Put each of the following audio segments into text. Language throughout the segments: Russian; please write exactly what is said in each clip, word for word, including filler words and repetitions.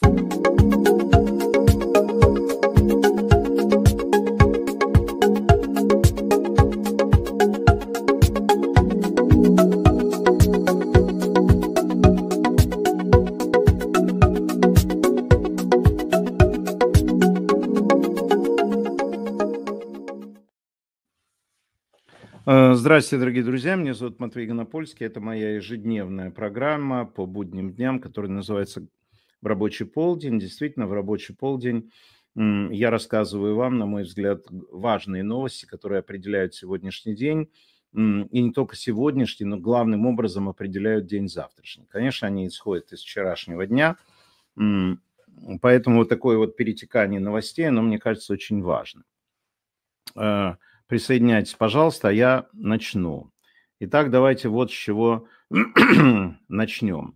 Здравствуйте, дорогие друзья. Меня зовут Матвей Гонопольский. Это моя ежедневная программа по будним дням, которая называется «В рабочий полдень». Действительно, в рабочий полдень м, я рассказываю вам, на мой взгляд, г- важные новости, которые определяют сегодняшний день. М, И не только сегодняшний, но главным образом определяют день завтрашний. Конечно, они исходят из вчерашнего дня. М, Поэтому вот такое вот перетекание новостей, оно, мне кажется, очень важно. Э, Присоединяйтесь, пожалуйста, а я начну. Итак, давайте вот с чего начнем.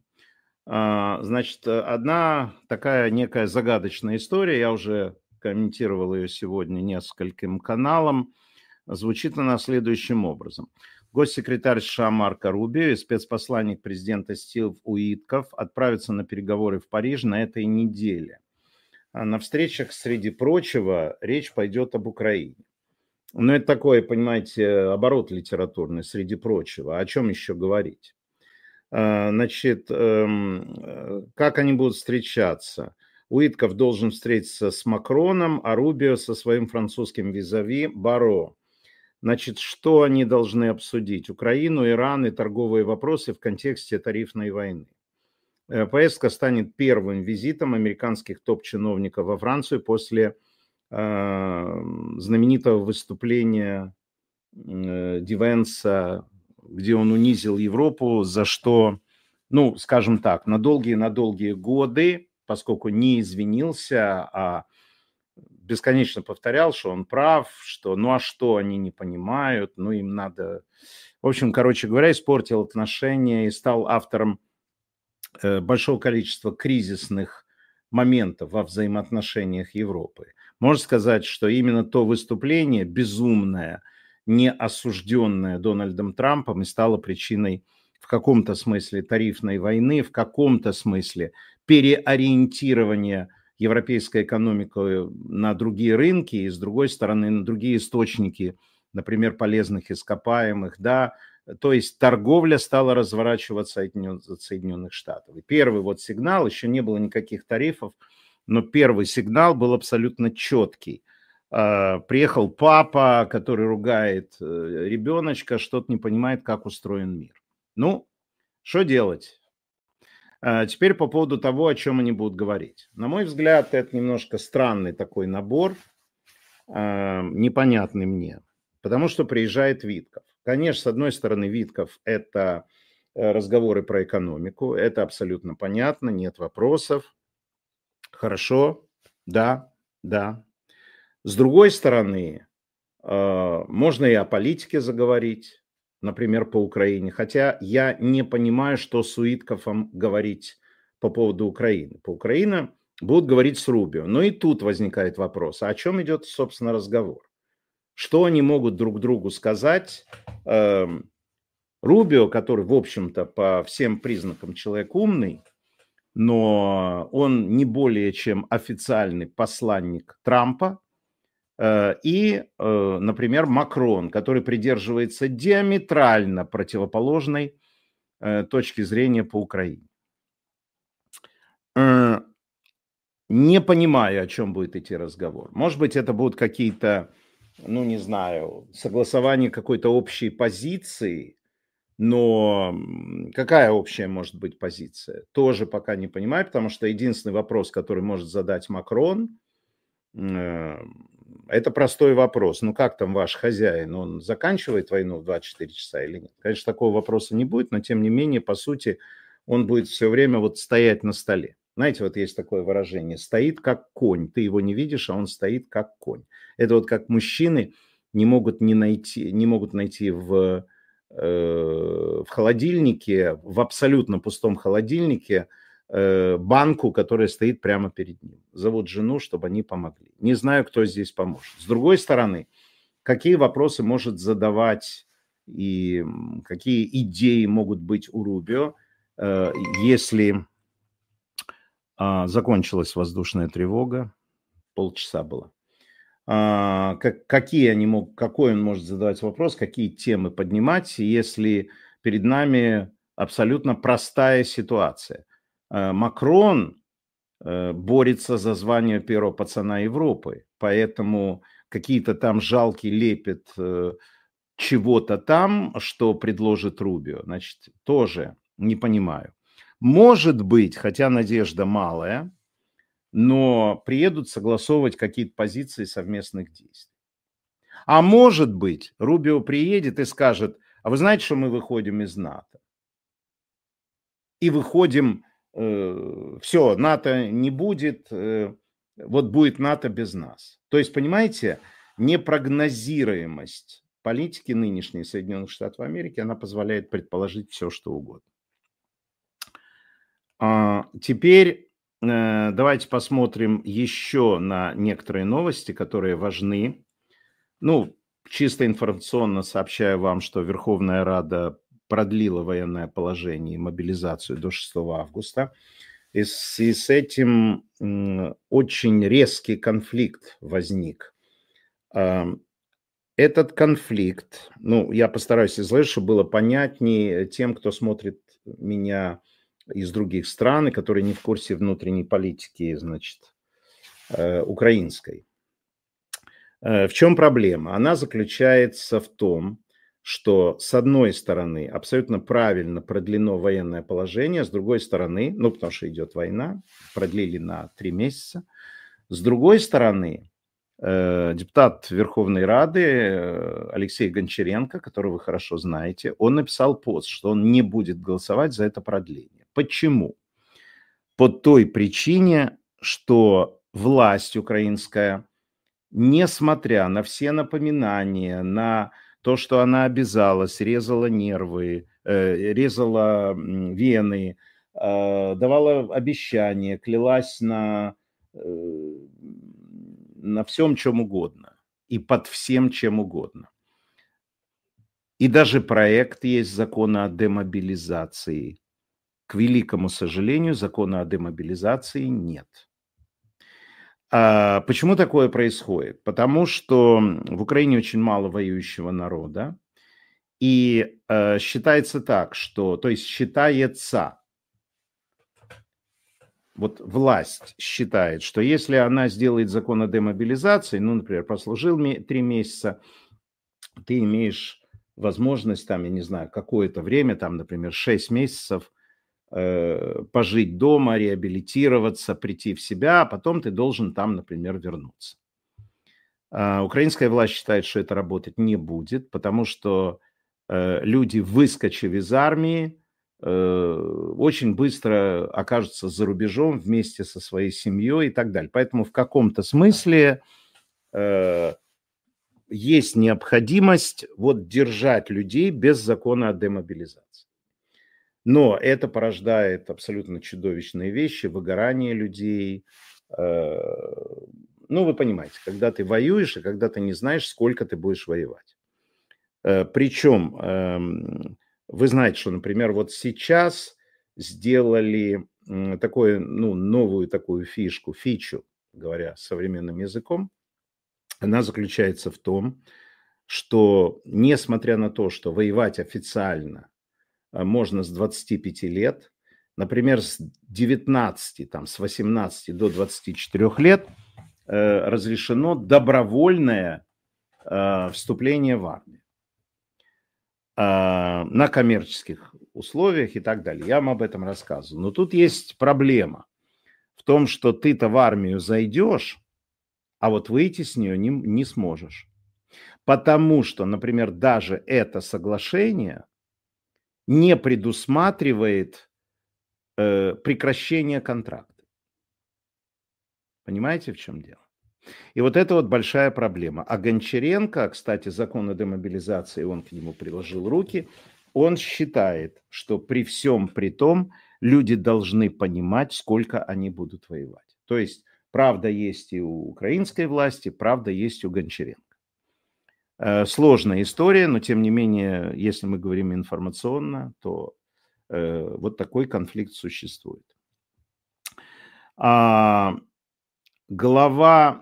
А, Значит, э, одна такая некая загадочная история, я уже комментировал ее сегодня нескольким каналам, звучит она следующим образом. Госсекретарь США Марко Рубио и спецпосланник президента Стив Уитков отправятся на переговоры в Париж на этой неделе. А на встречах, среди прочего, речь пойдет об Украине. Ну, это такой, понимаете, оборот литературный, среди прочего. О чем еще говорить? А, Значит, эм, э, как они будут встречаться? Уитков должен встретиться с Макроном, а Рубио со своим французским визави Баро. Значит, что они должны обсудить? Украину, Иран и торговые вопросы в контексте тарифной войны. Э, Поездка станет первым визитом американских топ-чиновников во Францию после э, знаменитого выступления э, Дивенса, где он унизил Европу, за что, ну, скажем так, на долгие-на долгие годы, поскольку не извинился, а бесконечно повторял, что он прав, что ну а что они не понимают, ну им надо... В общем, короче говоря, испортил отношения и стал автором э, большого количества кризисных моментов во взаимоотношениях Европы. Можно сказать, что именно то выступление безумное, не осужденное Дональдом Трампом, и стало причиной в каком-то смысле тарифной войны, в каком-то смысле переориентирования европейской экономики на другие рынки и, с другой стороны, на другие источники, например, полезных ископаемых, да, то есть торговля стала разворачиваться от Соединенных Штатов. И первый вот сигнал, еще не было никаких тарифов, но первый сигнал был абсолютно четкий. А, Приехал папа, который ругает э, ребеночка, что-то не понимает, как устроен мир. Ну, что делать? А, Теперь по поводу того, о чем они будут говорить. На мой взгляд, это немножко странный такой набор, а, непонятный мне, потому что приезжает Витков. Конечно, с одной стороны, Витков – это э, разговоры про экономику, это абсолютно понятно, нет вопросов. Хорошо, да, да. С другой стороны, э, можно и о политике заговорить, например, по Украине, хотя я не понимаю, что с Уитковым говорить по поводу Украины. По Украине будут говорить с Рубио, но и тут возникает вопрос, а о чем идет, собственно, разговор? Что они могут друг другу сказать? Эм, Рубио, который, в общем-то, по всем признакам человек умный, но он не более чем официальный посланник Трампа, э, и, э, например, Макрон, который придерживается диаметрально противоположной э, точки зрения по Украине. Э, Не понимаю, о чем будет идти разговор. Может быть, это будут какие-то, ну, не знаю, согласование какой-то общей позиции, но м, какая общая может быть позиция? Тоже пока не понимаю, потому что единственный вопрос, который может задать Макрон, э, это простой вопрос. Ну, как там ваш хозяин? Он заканчивает войну в двадцать четыре часа или нет? Конечно, такого вопроса не будет, но тем не менее, по сути, он будет все время вот стоять на столе. Знаете, вот есть такое выражение: стоит как конь. Ты его не видишь, а он стоит как конь. Это вот как мужчины не могут, не найти, не могут найти в, э, в холодильнике, в абсолютно пустом холодильнике, э, банку, которая стоит прямо перед ним. Зовут жену, чтобы они помогли. Не знаю, кто здесь поможет. С другой стороны, какие вопросы может задавать и м, какие идеи могут быть у Рубио, э, если А, закончилась воздушная тревога, полчаса было. А, как, какие они мог, какой он может задавать вопрос, какие темы поднимать, если перед нами абсолютно простая ситуация. А, Макрон э, борется за звание первого пацана Европы, поэтому какие-то там жалкие лепят э, чего-то там, что предложит Рубио, значит, тоже не понимаю. Может быть, хотя надежда малая, но приедут согласовывать какие-то позиции совместных действий. А может быть, Рубио приедет и скажет, а вы знаете, что мы выходим из НАТО? И выходим, э, все, НАТО не будет, э, вот будет НАТО без нас. То есть, понимаете, непрогнозируемость политики нынешней Соединенных Штатов Америки, она позволяет предположить все, что угодно. А, теперь э, давайте посмотрим еще на некоторые новости, которые важны. Ну, чисто информационно сообщаю вам, что Верховная Рада продлила военное положение и мобилизацию до шестого августа. И с, и с этим м, очень резкий конфликт возник. А, Этот конфликт, ну, я постараюсь изложить, чтобы было понятнее тем, кто смотрит меня из других стран, и которые не в курсе внутренней политики, значит, э, украинской. Э, В чем проблема? Она заключается в том, что с одной стороны абсолютно правильно продлено военное положение, с другой стороны, ну, потому что идет война, продлили на три месяца, с другой стороны, э, депутат Верховной Рады э, Алексей Гончаренко, которого вы хорошо знаете, он написал пост, что он не будет голосовать за это продление. Почему? По той причине, что власть украинская, несмотря на все напоминания, на то, что она обязалась, резала нервы, э, резала м, вены, э, давала обещания, клялась на, э, на всем, чем угодно и под всем, чем угодно. И даже проект есть закона о демобилизации. К великому сожалению, закона о демобилизации нет. А почему такое происходит? Потому что в Украине очень мало воюющего народа, и э, считается так, что, то есть считается, вот власть считает, что если она сделает закон о демобилизации, ну, например, прослужил три месяца, ты имеешь возможность, там, я не знаю, какое-то время, там, например, шесть месяцев, э, пожить дома, реабилитироваться, прийти в себя, а потом ты должен там, например, вернуться. А, Украинская власть считает, что это работать не будет, потому что э, люди, выскочив из армии, э, очень быстро окажутся за рубежом вместе со своей семьей и так далее. Поэтому в каком-то смысле э, есть необходимость вот держать людей без закона о демобилизации. Но это порождает абсолютно чудовищные вещи, выгорание людей. э, Ну, вы понимаете, когда ты воюешь и когда ты не знаешь, сколько ты будешь воевать. Э, Причем, эм, вы знаете, что, например, вот сейчас сделали м, такое, ну, новую такую фишку, фичу, говоря современным языком. Она заключается в том, что несмотря на то, что воевать официально а, можно с двадцати пяти лет, например, с девятнадцати, там, с восемнадцати до двадцати четырёх лет э, разрешено добровольное э, вступление в армию э, на коммерческих условиях и так далее. Я вам об этом рассказываю. Но тут есть проблема в том, что ты-то в армию зайдешь, а вот выйти с нее не, не сможешь. Потому что, например, даже это соглашение не предусматривает э, прекращение контракта. Понимаете, в чем дело? И вот это вот большая проблема. А Гончаренко, кстати, закон о демобилизации, он к нему приложил руки, он считает, что при всем при том люди должны понимать, сколько они будут воевать. То есть правда есть и у украинской власти, правда есть у Гончаренко. Э, Сложная история, но тем не менее, если мы говорим информационно, то э, вот такой конфликт существует. А, глава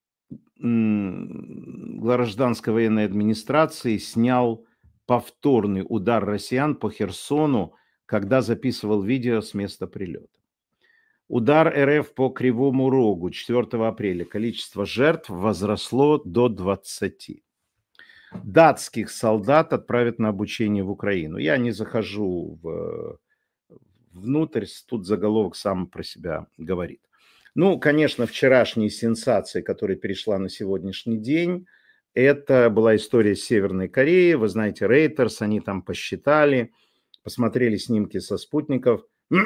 м, гражданской военной администрации снял повторный удар россиян по Херсону, когда записывал видео с места прилета. Удар РФ по Кривому Рогу четвёртого апреля. Количество жертв возросло до двадцати. Датских солдат отправят на обучение в Украину. Я не захожу в, внутрь, тут заголовок сам про себя говорит. Ну, конечно, вчерашние сенсации, которая перешла на сегодняшний день, это была история Северной Кореи. Вы знаете, Reuters, они там посчитали, посмотрели снимки со спутников,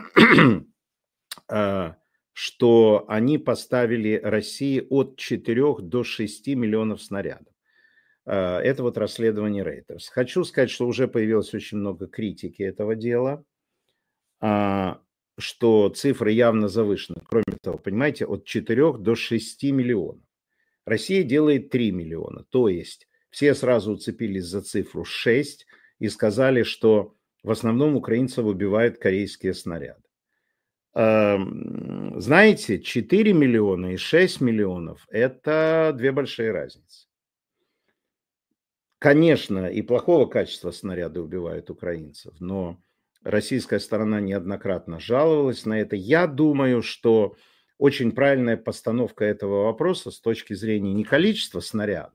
что они поставили России от четырёх до шести миллионов снарядов. Это вот расследование Reuters. Хочу сказать, что уже появилось очень много критики этого дела, что цифры явно завышены. Кроме того, понимаете, от четырёх до шести миллионов. Россия делает три миллиона. То есть все сразу уцепились за цифру шесть и сказали, что в основном украинцев убивают корейские снаряды. Знаете, четыре миллиона и шесть миллионов – это две большие разницы. Конечно, и плохого качества снаряды убивают украинцев, но российская сторона неоднократно жаловалась на это. Я думаю, что очень правильная постановка этого вопроса с точки зрения не количества снарядов,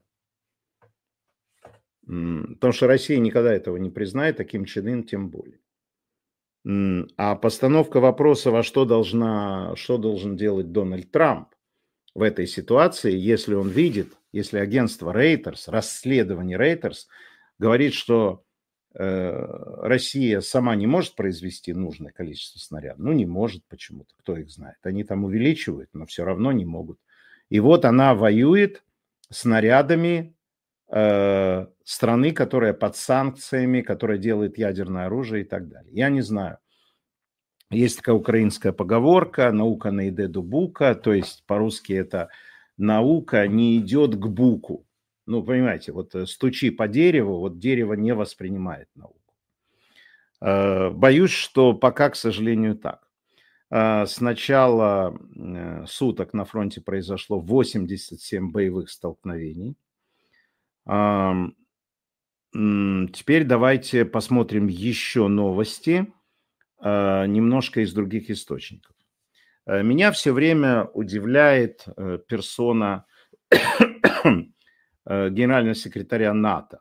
потому что Россия никогда этого не признает, а Ким Чен Ын тем более. А постановка вопроса, во что, должна, что должен делать Дональд Трамп в этой ситуации, если он видит, если агентство Reuters, расследование Reuters говорит, что э, Россия сама не может произвести нужное количество снарядов. Ну, не может почему-то, кто их знает. Они там увеличивают, но все равно не могут. И вот она воюет снарядами э, страны, которая под санкциями, которая делает ядерное оружие и так далее. Я не знаю. Есть такая украинская поговорка «наука не йде до бука», то есть по-русски это «наука не идет к буку». Ну, понимаете, вот стучи по дереву, вот дерево не воспринимает науку. Боюсь, что пока, к сожалению, так. С начала суток на фронте произошло восемьдесят семь боевых столкновений. Теперь давайте посмотрим еще новости, немножко из других источников. Меня все время удивляет персона генерального секретаря НАТО.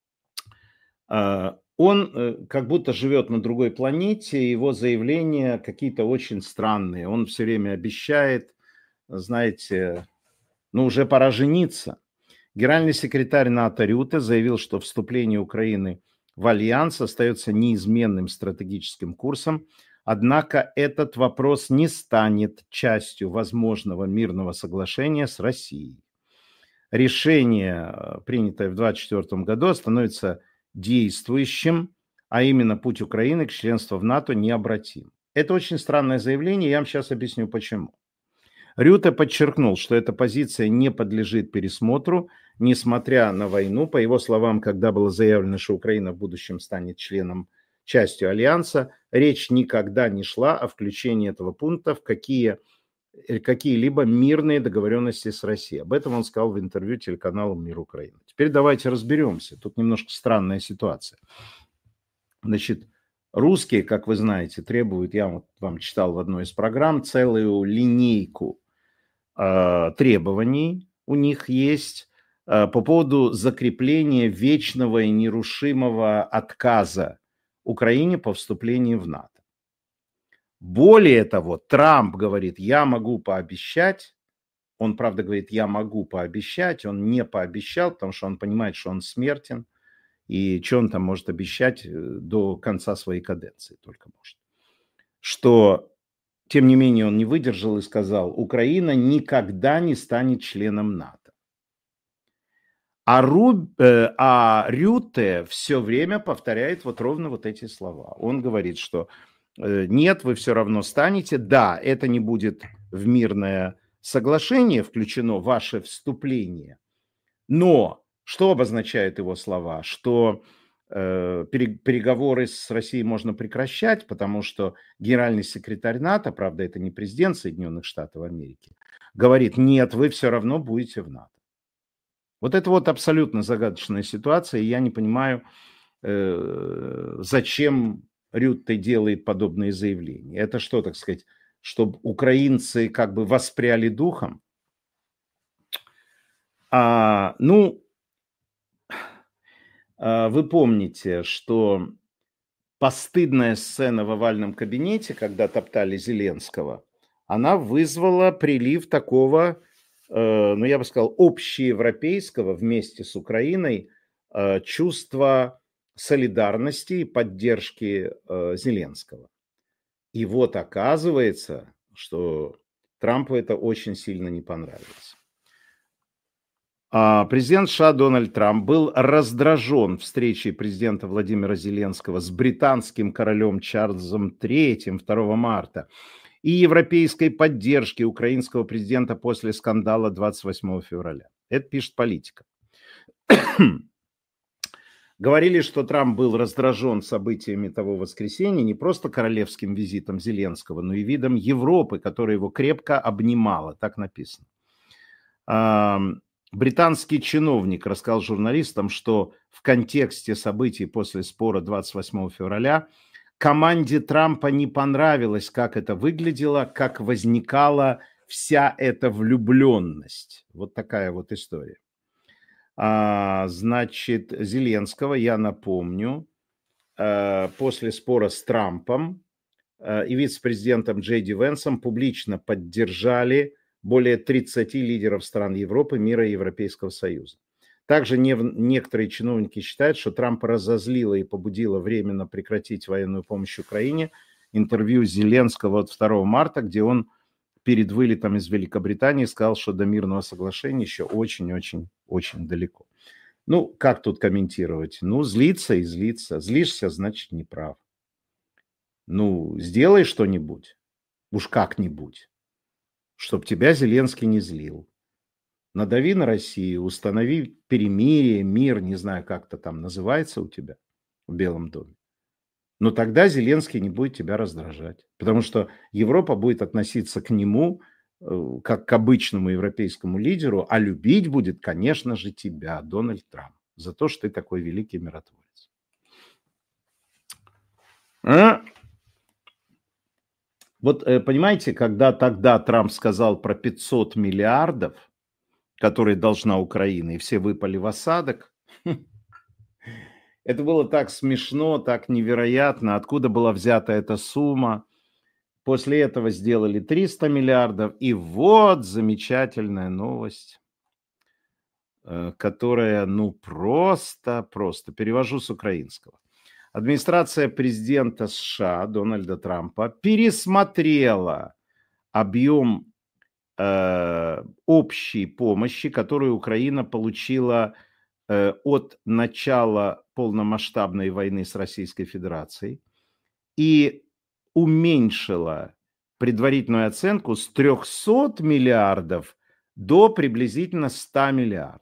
Он как будто живет на другой планете, его заявления какие-то очень странные. Он все время обещает, знаете, ну уже пора жениться. Генеральный секретарь НАТО Рюте заявил, что вступление Украины в альянс остается неизменным стратегическим курсом, однако этот вопрос не станет частью возможного мирного соглашения с Россией. Решение, принятое в две тысячи двадцать четвёртом году, становится действующим, а именно путь Украины к членству в НАТО необратим. Это очень странное заявление, я вам сейчас объясню почему. Рюте подчеркнул, что эта позиция не подлежит пересмотру, несмотря на войну. По его словам, когда было заявлено, что Украина в будущем станет членом, частью Альянса, речь никогда не шла о включении этого пункта в какие, какие-либо мирные договоренности с Россией. Об этом он сказал в интервью телеканалу «Мир Украины». Теперь давайте разберемся. Тут немножко странная ситуация. Значит, русские, как вы знаете, требуют, я вот вам читал в одной из программ, целую линейку э, требований у них есть э, по поводу закрепления вечного и нерушимого отказа Украине по вступлению в НАТО. Более того, Трамп говорит, я могу пообещать, он, правда, говорит, я могу пообещать, он не пообещал, потому что он понимает, что он смертен, и что он там может обещать до конца своей каденции, только может. Что, тем не менее, он не выдержал и сказал, Украина никогда не станет членом НАТО. А, Руб, э, а Рюте все время повторяет вот ровно вот эти слова. Он говорит, что э, нет, вы все равно станете. Да, это не будет в мирное соглашение включено, ваше вступление. Но что обозначают его слова? Что переговоры с Россией можно прекращать, потому что генеральный секретарь НАТО, правда, это не президент Соединенных Штатов Америки, говорит: нет, вы все равно будете в НАТО. Вот это вот абсолютно загадочная ситуация, и я не понимаю, зачем Рютте делает подобные заявления. Это что, так сказать, чтобы украинцы как бы воспряли духом? А, ну, вы помните, что постыдная сцена в овальном кабинете, когда топтали Зеленского, она вызвала прилив такого, ну, я бы сказал, общеевропейского вместе с Украиной чувства солидарности и поддержки Зеленского. И вот оказывается, что Трампу это очень сильно не понравилось. Президент США Дональд Трамп был раздражен встречей президента Владимира Зеленского с британским королем Чарльзом третьим второго марта и европейской поддержки украинского президента после скандала двадцать восьмого февраля. Это пишет Политика. Говорили, что Трамп был раздражен событиями того воскресенья не просто королевским визитом Зеленского, но и видом Европы, которая его крепко обнимала. Так написано. Британский чиновник рассказал журналистам, что в контексте событий после спора двадцать восьмого февраля команде Трампа не понравилось, как это выглядело, как возникала вся эта влюбленность. Вот такая вот история. А, значит, Зеленского, я напомню, после спора с Трампом и вице-президентом Джей Ди Венсом публично поддержали более тридцати лидеров стран Европы, мира и Европейского Союза. Также не, некоторые чиновники считают, что Трампа разозлило и побудило временно прекратить военную помощь Украине интервью Зеленского от второго марта, где он перед вылетом из Великобритании сказал, что до мирного соглашения еще очень-очень-очень далеко. Ну, как тут комментировать? Ну, злиться и злиться. Злишься, значит, не прав. Ну, сделай что-нибудь, уж как-нибудь, чтобы тебя Зеленский не злил. Надави на Россию, установи перемирие, мир, не знаю, как это там называется у тебя в Белом доме. Но тогда Зеленский не будет тебя раздражать. Потому что Европа будет относиться к нему как к обычному европейскому лидеру, а любить будет, конечно же, тебя, Дональд Трамп, за то, что ты такой великий миротворец. А? Вот понимаете, когда тогда Трамп сказал про пятьсот миллиардов, которые должна Украина, и все выпали в осадок, это было так смешно, так невероятно, откуда была взята эта сумма. После этого сделали триста миллиардов, и вот замечательная новость, которая, ну, просто, просто, перевожу с украинского. Администрация президента США Дональда Трампа пересмотрела объем э, общей помощи, которую Украина получила э, от начала полномасштабной войны с Российской Федерацией, и уменьшила предварительную оценку с трёхсот миллиардов до приблизительно ста миллиардов.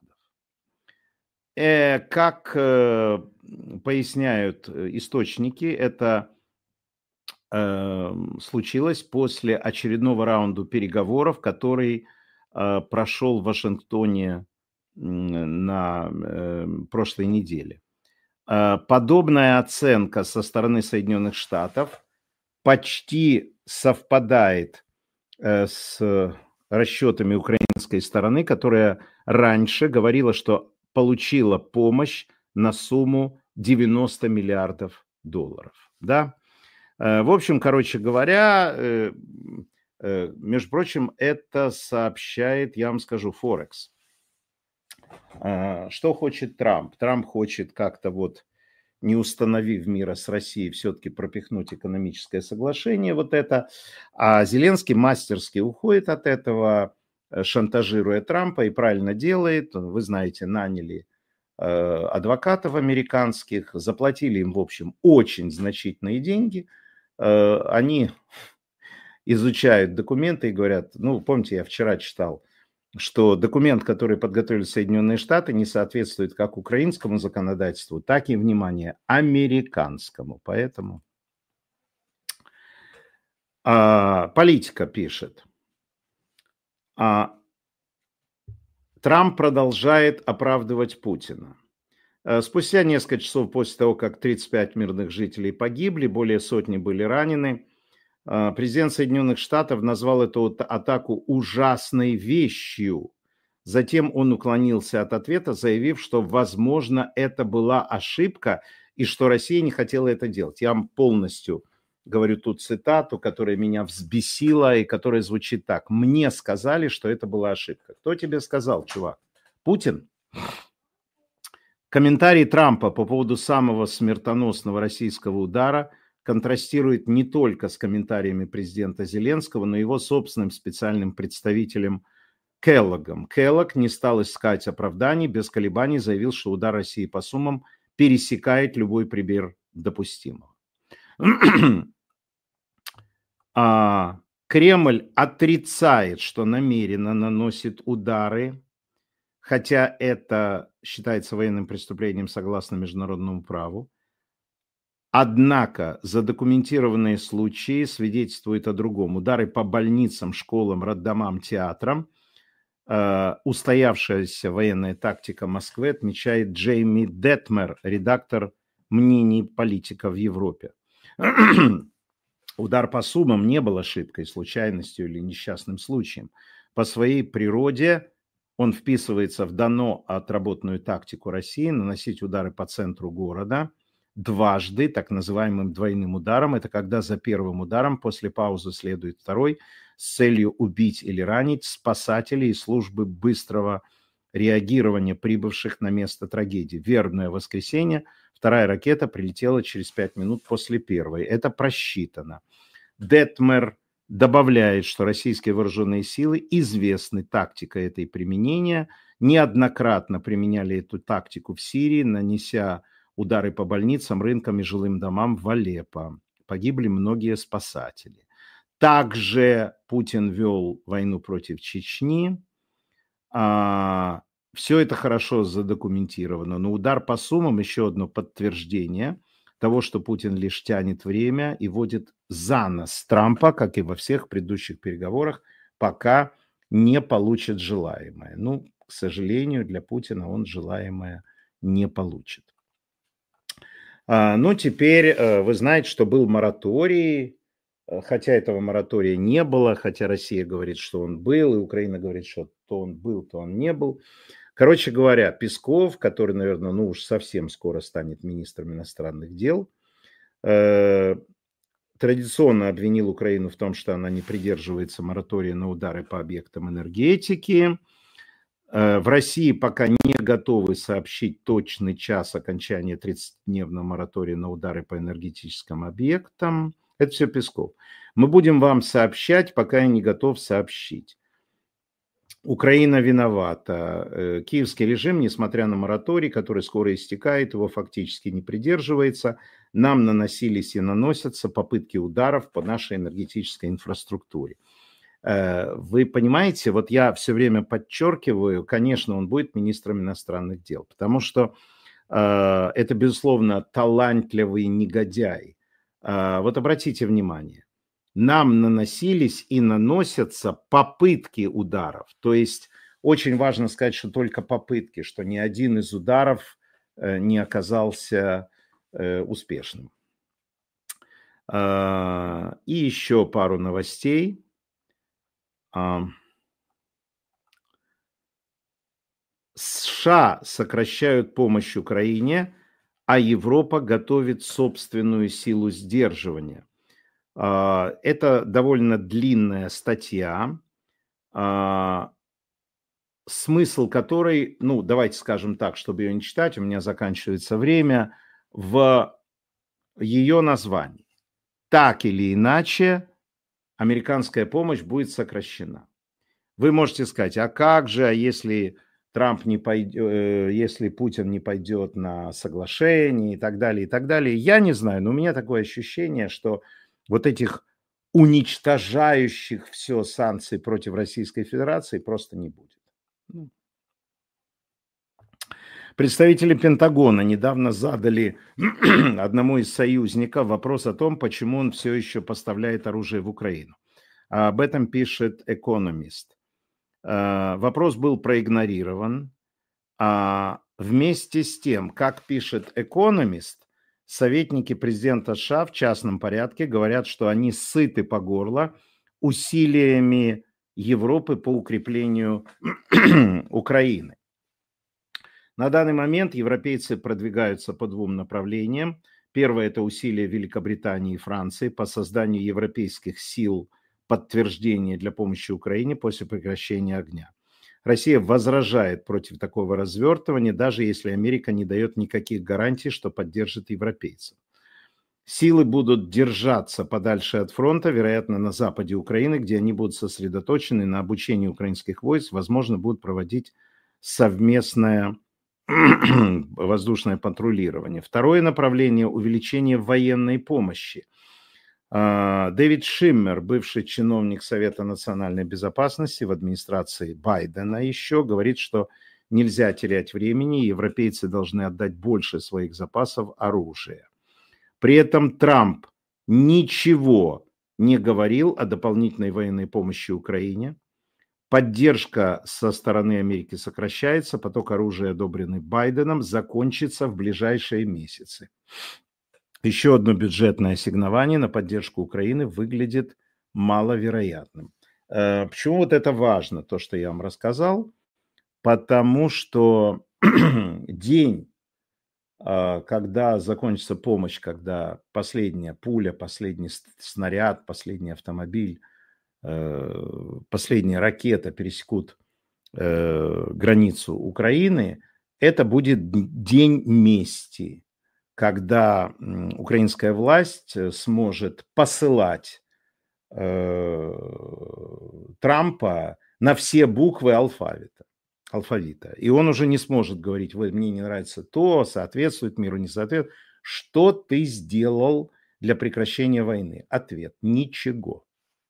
Э, как э, поясняют источники, это э, случилось после очередного раунда переговоров, который э, прошел в Вашингтоне на э, прошлой неделе. Э, подобная оценка со стороны Соединенных Штатов почти совпадает э, с расчетами украинской стороны, которая раньше говорила, что получила помощь на сумму девяносто миллиардов долларов. Да? В общем, короче говоря, между прочим, это сообщает, я вам скажу, Форекс. Что хочет Трамп? Трамп хочет как-то вот, не установив мира с Россией, все-таки пропихнуть экономическое соглашение, вот это. А Зеленский мастерски уходит от этого, шантажируя Трампа, и правильно делает. Вы знаете, наняли э, адвокатов американских, заплатили им, в общем, очень значительные деньги. Э, они изучают документы и говорят, ну, помните, я вчера читал, что документ, который подготовили Соединенные Штаты, не соответствует как украинскому законодательству, так и, внимание, американскому. Поэтому а, политика пишет. А, Трамп продолжает оправдывать Путина. Спустя несколько часов после того, как тридцать пять мирных жителей погибли, более сотни были ранены, президент Соединенных Штатов назвал эту атаку ужасной вещью. Затем он уклонился от ответа, заявив, что, возможно, это была ошибка и что Россия не хотела это делать. Я вам полностью говорю ту цитату, которая меня взбесила и которая звучит так. Мне сказали, что это была ошибка. Кто тебе сказал, чувак? Путин? Комментарий Трампа по поводу самого смертоносного российского удара контрастирует не только с комментариями президента Зеленского, но и его собственным специальным представителем Келлогом. Келлог не стал искать оправданий, без колебаний заявил, что удар России по Сумам пересекает любой пример допустимого. а, Кремль отрицает, что намеренно наносит удары, хотя это считается военным преступлением согласно международному праву. Однако задокументированные случаи свидетельствуют о другом. Удары по больницам, школам, роддомам, театрам. Э, устоявшаяся военная тактика Москвы, отмечает Джейми Детмер, редактор мнений политиков в Европе. Удар по Сумам не был ошибкой, случайностью или несчастным случаем. По своей природе он вписывается в давно отработанную тактику России наносить удары по центру города дважды, так называемым двойным ударом. Это когда за первым ударом после паузы следует второй с целью убить или ранить спасателей и службы быстрого реагирования, прибывших на место трагедии. Вербное воскресенье. Вторая ракета прилетела через пять минут после первой. Это просчитано. Детмер добавляет, что российские вооруженные силы известны тактикой этой применения, неоднократно применяли эту тактику в Сирии, нанеся удары по больницам, рынкам и жилым домам в Алеппо. Погибли многие спасатели. Также Путин вел войну против Чечни. А, все это хорошо задокументировано, но удар по Сумам еще одно подтверждение того, что Путин лишь тянет время и водит за нос Трампа, как и во всех предыдущих переговорах, пока не получит желаемое. Ну, к сожалению, для Путина он желаемое не получит. А, ну, теперь вы знаете, что был мораторий, хотя этого моратория не было, хотя Россия говорит, что он был, и Украина говорит, что то он был, то он не был. Короче говоря, Песков, который, наверное, ну уж совсем скоро станет министром иностранных дел, э, традиционно обвинил Украину в том, что она не придерживается моратория на удары по объектам энергетики. Э, в России пока не готовы сообщить точный час окончания тридцатидневного моратория на удары по энергетическим объектам. Это все Песков. Мы будем вам сообщать, пока я не готов сообщить. Украина виновата. Киевский режим, несмотря на мораторий, который скоро истекает, его фактически не придерживается. Нам наносились и наносятся попытки ударов по нашей энергетической инфраструктуре. Вы понимаете, вот я все время подчеркиваю, конечно, он будет министром иностранных дел, потому что это, безусловно, талантливый негодяй. Вот обратите внимание. Нам наносились и наносятся попытки ударов. То есть очень важно сказать, что только попытки, что ни один из ударов не оказался успешным. И еще пару новостей. США сокращают помощь Украине, а Европа готовит собственную силу сдерживания. Это довольно длинная статья, смысл которой, ну, давайте скажем так, чтобы ее не читать, у меня заканчивается время, в ее названии. Так или иначе, американская помощь будет сокращена. Вы можете сказать, а как же, а если Трамп не пойдет, если Путин не пойдет на соглашение и так далее, и так далее. Я не знаю, но у меня такое ощущение, что вот этих уничтожающих все санкций против Российской Федерации просто не будет. Представители Пентагона недавно задали одному из союзников вопрос о том, почему он все еще поставляет оружие в Украину. Об этом пишет «Экономист». Вопрос был проигнорирован. А вместе с тем, как пишет «Экономист», советники президента США в частном порядке говорят, что они сыты по горло усилиями Европы по укреплению Украины. На данный момент европейцы продвигаются по двум направлениям. Первое – это усилия Великобритании и Франции по созданию европейских сил подтверждения для помощи Украине после прекращения огня. Россия возражает против такого развертывания, даже если Америка не дает никаких гарантий, что поддержит европейцев. Силы будут держаться подальше от фронта, вероятно, на западе Украины, где они будут сосредоточены на обучении украинских войск, возможно, будут проводить совместное воздушное патрулирование. Второе направление – увеличение военной помощи. Дэвид Шиммер, бывший чиновник Совета национальной безопасности в администрации Байдена еще, говорит, что нельзя терять времени, и европейцы должны отдать больше своих запасов оружия. При этом Трамп ничего не говорил о дополнительной военной помощи Украине. Поддержка со стороны Америки сокращается, поток оружия, одобренный Байденом, закончится в ближайшие месяцы. Еще одно бюджетное ассигнование на поддержку Украины выглядит маловероятным. Почему вот это важно, то, что я вам рассказал? Потому что день, когда закончится помощь, когда последняя пуля, последний снаряд, последний автомобиль, последняя ракета пересекут границу Украины, это будет день мести, когда украинская власть сможет посылать Трампа на все буквы алфавита, алфавита. И он уже не сможет говорить: вы, мне не нравится то, соответствует миру, не соответствует. Что ты сделал для прекращения войны? Ответ: ничего.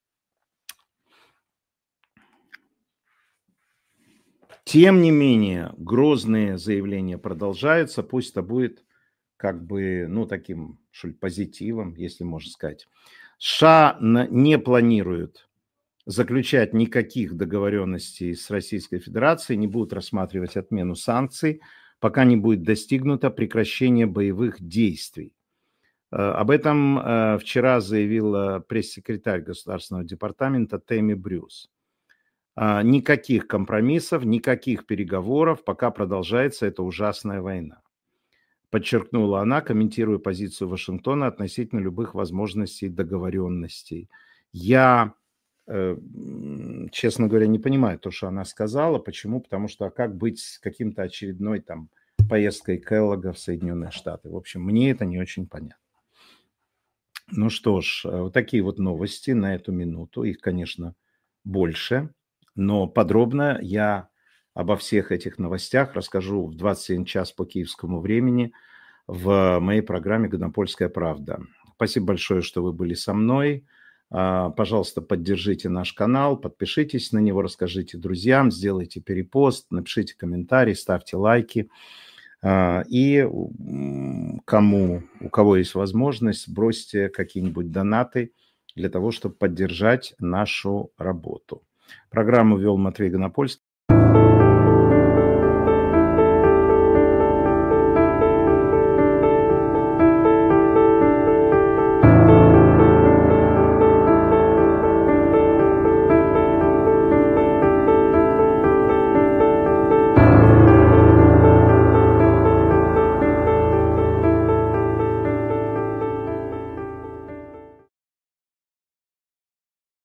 Тем не менее, грозные заявления продолжаются, пусть это будет как бы, ну, таким, что ли, позитивом, если можно сказать. США не планируют заключать никаких договоренностей с Российской Федерацией, не будут рассматривать отмену санкций, пока не будет достигнуто прекращение боевых действий. Об этом вчера заявила пресс-секретарь Государственного департамента Тэмми Брюс. Никаких компромиссов, никаких переговоров, пока продолжается эта ужасная война, подчеркнула она, комментируя позицию Вашингтона относительно любых возможностей договоренностей. Я, честно говоря, не понимаю то, что она сказала. Почему? Потому что а как быть с каким-то очередной там поездкой Келлога в Соединенные Штаты? В общем, мне это не очень понятно. Ну что ж, вот такие вот новости на эту минуту. Их, конечно, больше. Но подробно я обо всех этих новостях расскажу в двадцать один час по киевскому времени в моей программе «Годнопольская правда». Спасибо большое, что вы были со мной. Пожалуйста, поддержите наш канал, подпишитесь на него, расскажите друзьям, сделайте перепост, напишите комментарий, ставьте лайки. И кому, у кого есть возможность, бросьте какие-нибудь донаты для того, чтобы поддержать нашу работу. Программу вел Матвей Годнопольский.